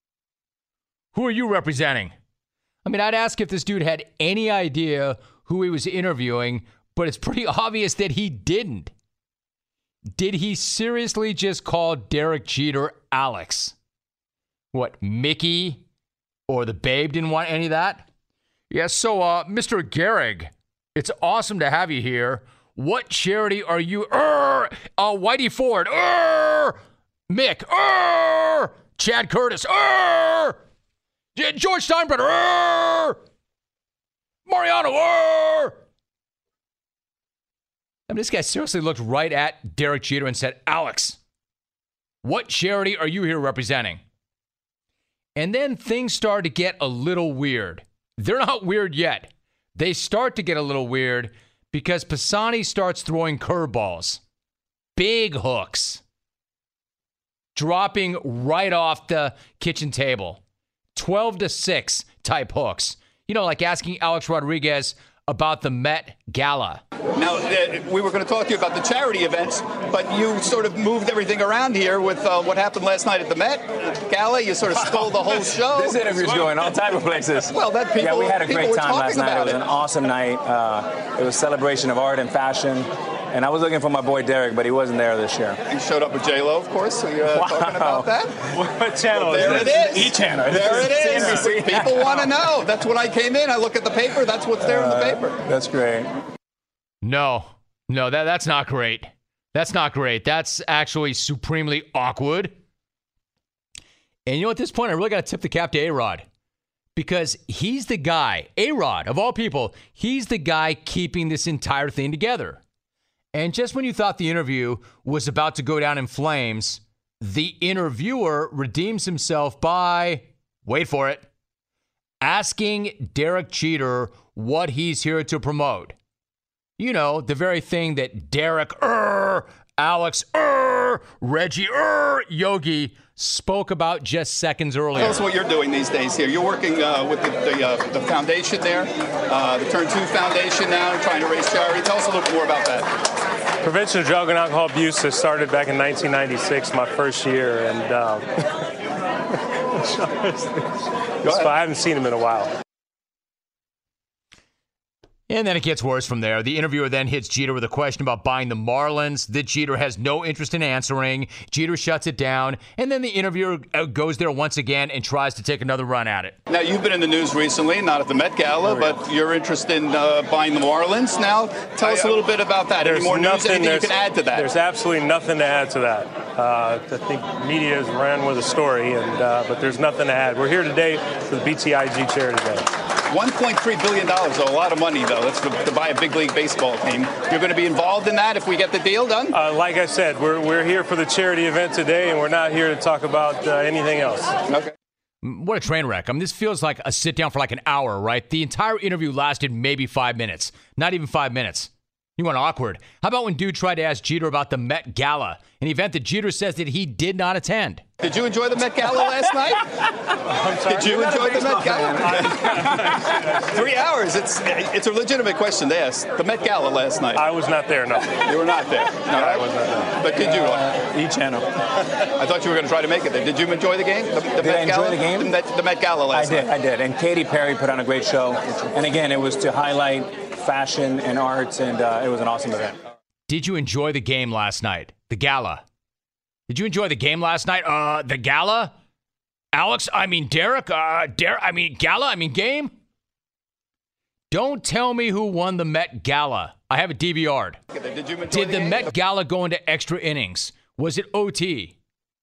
Who are you representing?" I mean, I'd ask if this dude had any idea who he was interviewing, but it's pretty obvious that he didn't. Did he seriously just call Derek Jeter Alex? What, Mickey or the Babe didn't want any of that? Yeah, so, uh, Mister Gehrig, it's awesome to have you here. What charity are you? Uh, uh, Whitey Ford. Uh, Mick. Uh, Chad Curtis. Uh, George Steinbrenner. Uh, Mariano. Uh, I mean, this guy seriously looked right at Derek Jeter and said, "Alex, what charity are you here representing?" And then things start to get a little weird. They're not weird yet. They start to get a little weird because Pisani starts throwing curveballs, big hooks, dropping right off the kitchen table, twelve to six type hooks. You know, like asking Alex Rodriguez about the Met Gala. Now, uh, we were going to talk to you about the charity events, but you sort of moved everything around here with uh, what happened last night at the Met Gala. You sort of stole the whole show. This interview's going all type of places. Well, that people, yeah, we had a great time last night. It was it. an awesome night. Uh, it was a celebration of art and fashion. And I was looking for my boy Derek, but he wasn't there this year. You showed up with J Lo, of course. So you're uh, wow. talking about that. What channel well, there is this? it is. E-channel. There it is. C N B C. People want to know. That's when I came in. I look at the paper. That's what's there uh, in the paper. That's great. No, no, that that's not great. That's not great. That's actually supremely awkward. And you know, at this point, I really got to tip the cap to A-Rod. Because he's the guy, A-Rod, of all people, he's the guy keeping this entire thing together. And just when you thought the interview was about to go down in flames, the interviewer redeems himself by, wait for it, asking Derek Jeter what he's here to promote. You know, the very thing that Derek, er, Alex, er, Reggie, er, Yogi spoke about just seconds earlier. Tell us what you're doing these days here. You're working uh, with the the, uh, the foundation there, uh, the Turn Two Foundation now, trying to raise charity. Tell us a little more about that. Prevention of drug and alcohol abuse has started back in nineteen ninety-six, my first year, and um, I haven't seen him in a while. And then it gets worse from there. The interviewer then hits Jeter with a question about buying the Marlins that Jeter has no interest in answering. Jeter shuts it down, and then the interviewer goes there once again and tries to take another run at it. Now, you've been in the news recently, not at the Met Gala, but you're interested in uh, buying the Marlins now. Tell us a little bit about that. Any more news, anything you can add to that? There's absolutely nothing to add to that. Uh, I think media has ran with a story, and uh, but there's nothing to add. We're here today for the B T I G Charity Day. one point three billion dollars, though, a lot of money, though. That's to, to buy a big league baseball team. You're going to be involved in that if we get the deal done? Uh, like I said, we're we're here for the charity event today, and we're not here to talk about uh, anything else. Okay. What a train wreck. I mean, this feels like a sit down for like an hour, right? The entire interview lasted maybe five minutes. Not even five minutes. You want awkward. How about when dude tried to ask Jeter about the Met Gala, an event that Jeter says that he did not attend? Did you enjoy the Met Gala last night? I'm sorry? Did you enjoy the Met Gala? Three hours. It's it's a legitimate question to ask. The Met Gala last night. I was not there, no. You were not there? No, I was not there. But did you? Uh, E! Channel. I thought you were going to try to make it there. Did you enjoy the game? The, the did Met I enjoy Gala? the game? The Met, the Met Gala last I did, night. I did. And Katy Perry put on a great show. And again, it was to highlight fashion and arts, and uh, it was an awesome event. Did you enjoy the game last night? The gala. Did you enjoy the game last night? Uh, the gala? Alex, I mean Derek, uh, Derek, I mean gala, I mean game? Don't tell me who won the Met Gala. I have it D V R'd. Did, you Did the, the Met Gala go into extra innings? Was it O T?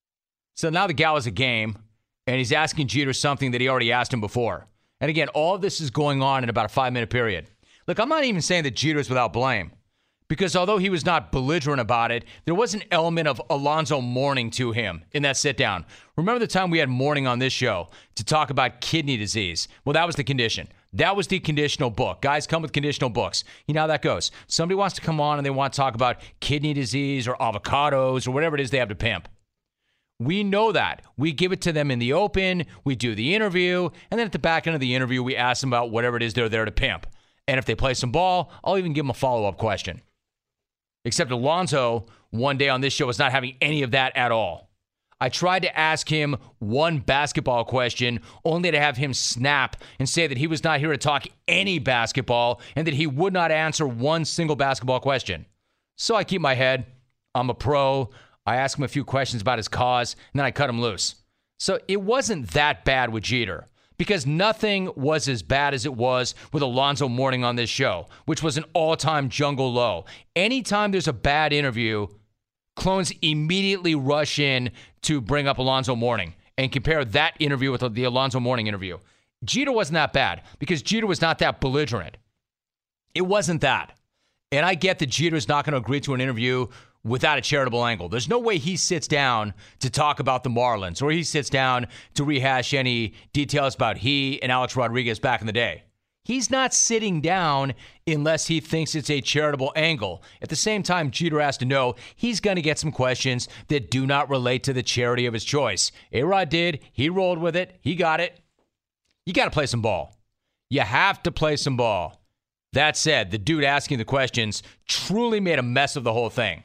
So now the gala's a game, and he's asking Jeter something that he already asked him before. And again, all of this is going on in about a five-minute period. Look, I'm not even saying that Jeter's without blame. Because although he was not belligerent about it, there was an element of Alonzo mourning to him in that sit-down. Remember the time we had mourning on this show to talk about kidney disease? Well, that was the condition. That was the conditional book. Guys come with conditional books. You know how that goes. Somebody wants to come on and they want to talk about kidney disease or avocados or whatever it is they have to pimp. We know that. We give it to them in the open. We do the interview. And then at the back end of the interview, we ask them about whatever it is they're there to pimp. And if they play some ball, I'll even give them a follow-up question. Except Alonzo, one day on this show, was not having any of that at all. I tried to ask him one basketball question, only to have him snap and say that he was not here to talk any basketball and that he would not answer one single basketball question. So I keep my head. I'm a pro. I ask him a few questions about his cause, and then I cut him loose. So it wasn't that bad with Jeter, because nothing was as bad as it was with Alonzo mourning on this show, which was an all-time jungle low. Anytime there's a bad interview, clones immediately rush in to bring up Alonzo mourning and compare that interview with the Alonzo mourning interview. Jeter wasn't that bad because Jeter was not that belligerent. It wasn't that. And I get that Jeter's not going to agree to an interview without a charitable angle. There's no way he sits down to talk about the Marlins or he sits down to rehash any details about he and Alex Rodriguez back in the day. He's not sitting down unless he thinks it's a charitable angle. At the same time, Jeter has to know he's going to get some questions that do not relate to the charity of his choice. A-Rod did. He rolled with it. He got it. You got to play some ball. You have to play some ball. That said, the dude asking the questions truly made a mess of the whole thing.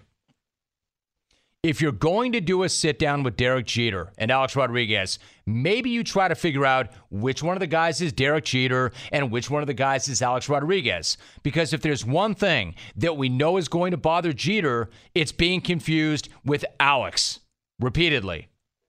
If you're going to do a sit-down with Derek Jeter and Alex Rodriguez, maybe you try to figure out which one of the guys is Derek Jeter and which one of the guys is Alex Rodriguez. Because if there's one thing that we know is going to bother Jeter, it's being confused with Alex repeatedly.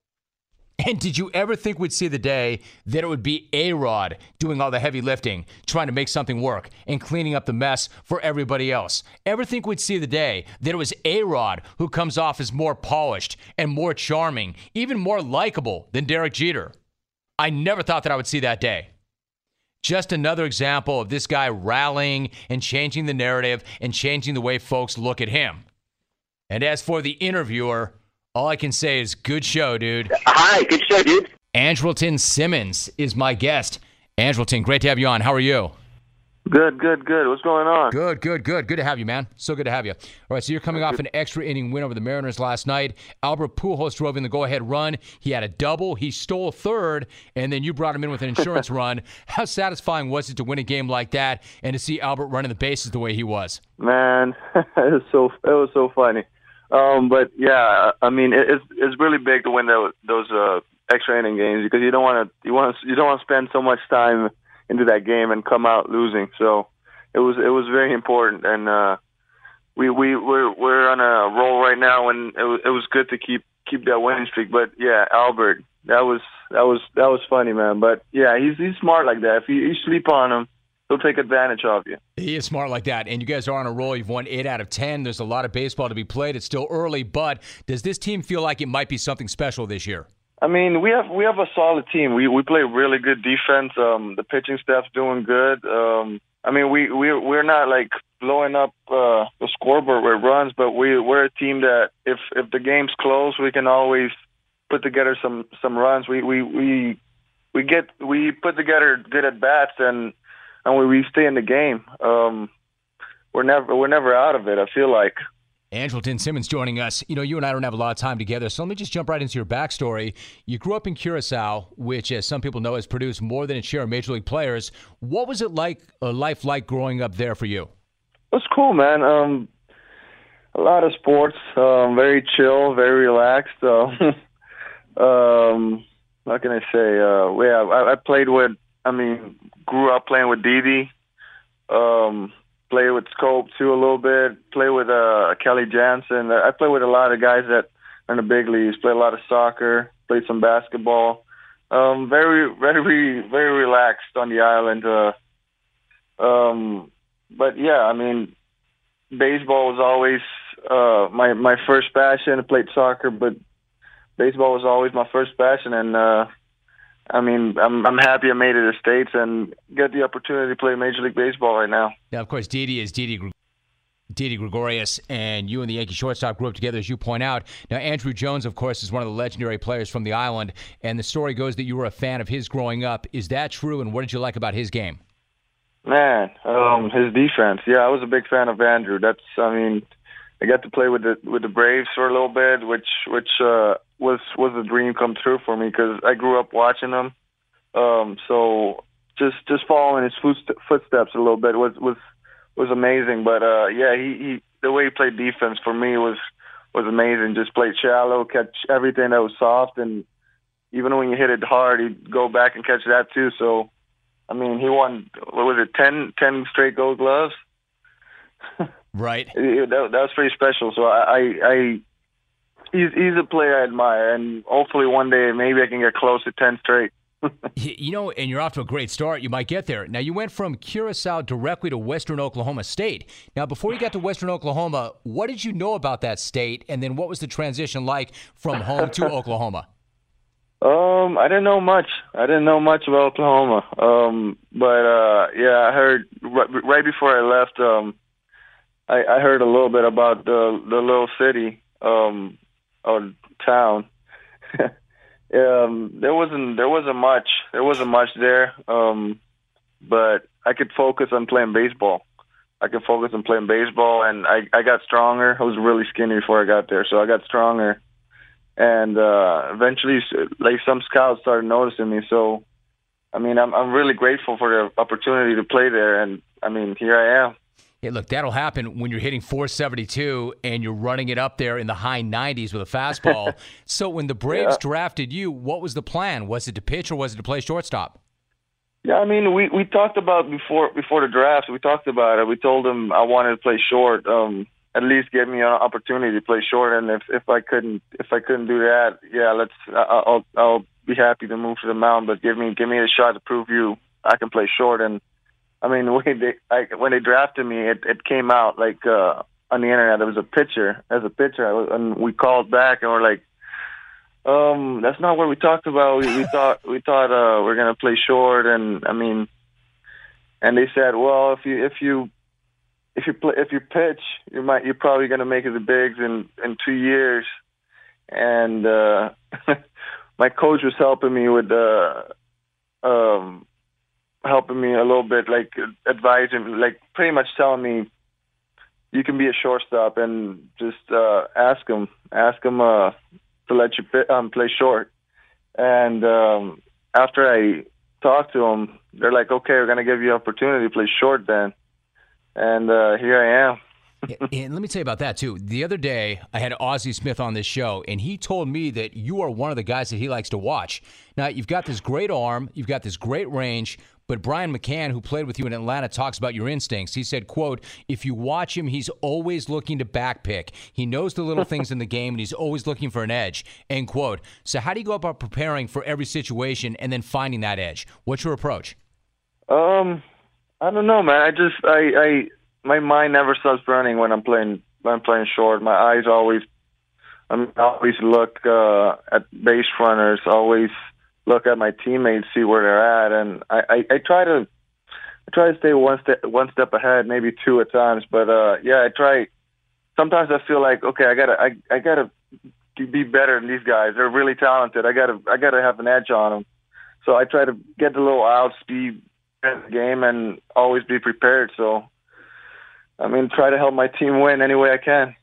And did you ever think we'd see the day that it would be A-Rod doing all the heavy lifting, trying to make something work and cleaning up the mess for everybody else? Ever think we'd see the day that it was A-Rod who comes off as more polished and more charming, even more likable than Derek Jeter? I never thought that I would see that day. Just another example of this guy rallying and changing the narrative and changing the way folks look at him. And as for the interviewer, all I can say is good show, dude. Hi, good show, dude. Andrelton Simmons is my guest. Andrelton, great to have you on. How are you? Good, good, good. What's going on? Good, good, good. Good to have you, man. So good to have you. All right, so you're coming off an extra inning win over the Mariners last night. Albert Pujols drove in the go-ahead run. He had a double. He stole third, and then you brought him in with an insurance run. How satisfying was it to win a game like that and to see Albert running the bases the way he was? Man, it was so it was so funny. Um, but yeah, I mean, it, it's it's really big to win those those uh, extra inning games because you don't want to you want to you don't want to spend so much time into that game and come out losing. So it was it was very important, and uh, we we we're we're on a roll right now, and it was, it was good to keep keep that winning streak. But yeah, Albert, that was that was that was funny, man. But yeah, he's he's smart like that. If you, you sleep on him, he'll take advantage of you. He is smart like that, and you guys are on a roll. You've won eight out of ten. There's a lot of baseball to be played. It's still early, but does this team feel like it might be something special this year? I mean, we have we have a solid team. We we play really good defense. Um, the pitching staff's doing good. Um, I mean, we we we're not like blowing up uh, the scoreboard with runs, but we we're a team that if if the game's close, we can always put together some some runs. We we we we get we put together good at bats and and we, we stay in the game. Um, we're never we're never out of it. I feel like. Andrelton Simmons joining us. You know, you and I don't have a lot of time together, so let me just jump right into your backstory. You grew up in Curacao, which, as some people know, has produced more than its share of Major League players. What was it like, a life like growing up there for you? It was cool, man. Um, a lot of sports, um, very chill, very relaxed. Uh, um, what can I say? Uh, yeah, I, I played with, I mean, grew up playing with Didi. Um, Play with Scope too a little bit. Play with uh, Kelly Jansen. I play with a lot of guys that are in the big leagues. Play a lot of soccer. Played some basketball. Um, very, very, very relaxed on the island. Uh, um, but yeah, I mean, baseball was always uh, my my first passion. I played soccer, but baseball was always my first passion, and. Uh, I mean, I'm I'm happy I made it to the States and get the opportunity to play Major League Baseball right now. Now, of course, Didi is Didi, Didi Gregorius, and you and the Yankee shortstop grew up together, as you point out. Now, Andruw Jones, of course, is one of the legendary players from the island, and the story goes that you were a fan of his growing up. Is that true, and what did you like about his game? Man, um, his defense. Yeah, I was a big fan of Andruw. That's, I mean, I got to play with the with the Braves for a little bit, which which uh, was was a dream come true for me because I grew up watching him. Um, so just just following his footsteps a little bit was was was amazing. But uh, yeah, he, he the way he played defense for me was was amazing. Just played shallow, catch everything that was soft, and even when you hit it hard, he'd go back and catch that too. So I mean, he won what was it, ten, ten straight Gold Gloves. Right. That, that was pretty special. So I, I, I, he's he's a player I admire, and hopefully one day maybe I can get close to ten straight. You know, and you're off to a great start. You might get there. Now, you went from Curacao directly to Western Oklahoma State. Now, before you got to Western Oklahoma, what did you know about that state, and then what was the transition like from home to Oklahoma? Um, I didn't know much. I didn't know much about Oklahoma. Um, but uh, yeah, I heard right, right before I left. Um. I, I heard a little bit about the the little city um, or town. um, there wasn't there wasn't much there wasn't much there, um, but I could focus on playing baseball. I could focus on playing baseball, and I, I got stronger. I was really skinny before I got there, so I got stronger, and uh, eventually, like some scouts started noticing me. So, I mean, I'm I'm really grateful for the opportunity to play there, and I mean, here I am. Yeah, look, that'll happen when you're hitting four seventy-two and you're running it up there in the high nineties with a fastball. So when the Braves yeah. drafted you, what was the plan? Was it to pitch or was it to play shortstop? Yeah, I mean, we, we talked about before before the draft. We talked about it. We told him I wanted to play short. Um, at least give me an opportunity to play short. And if, if I couldn't if I couldn't do that, yeah, let's I'll I'll be happy to move to the mound. But give me give me a shot to prove you I can play short. And I mean, when they I, when they drafted me, it, it came out like uh, on the internet. There was a picture as a pitcher, I was, and we called back and we're like, um, "That's not what we talked about. We, we thought we thought uh, we're gonna play short." And I mean, and they said, "Well, if you if you if you play if you pitch, you might you're probably gonna make it to bigs in in two years." And uh, my coach was helping me with the. Uh, um, helping me a little bit, like advising, like pretty much telling me you can be a shortstop and just uh, ask them, ask them uh, to let you pit, um, play short. And um, after I talked to them, they're like, okay, we're going to give you an opportunity to play short then. And uh, here I am. And let me tell you about that, too. The other day, I had Ozzie Smith on this show, and he told me that you are one of the guys that he likes to watch. Now, you've got this great arm, you've got this great range, but Brian McCann, who played with you in Atlanta, talks about your instincts. He said, quote, if you watch him, he's always looking to backpick. He knows the little things in the game, and he's always looking for an edge, end quote. So how do you go about preparing for every situation and then finding that edge? What's your approach? Um, I don't know, man. I just, I, I, my mind never stops running when I'm playing, when I'm playing short. My eyes always, I mean, I always look uh, at base runners, always look at my teammates, see where they're at, and I, I, I try to I try to stay one step one step ahead, maybe two at times. But uh, yeah, I try. Sometimes I feel like okay, I gotta I, I gotta be better than these guys. They're really talented. I gotta I gotta have an edge on them. So I try to get the little outs, be in the game, and always be prepared. So, I mean, try to help my team win any way I can.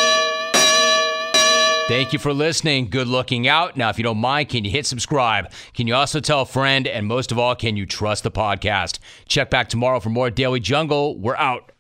Thank you for listening. Good looking out. Now, if you don't mind, can you hit subscribe? Can you also tell a friend? And most of all, can you trust the podcast? Check back tomorrow for more Daily Jungle. We're out.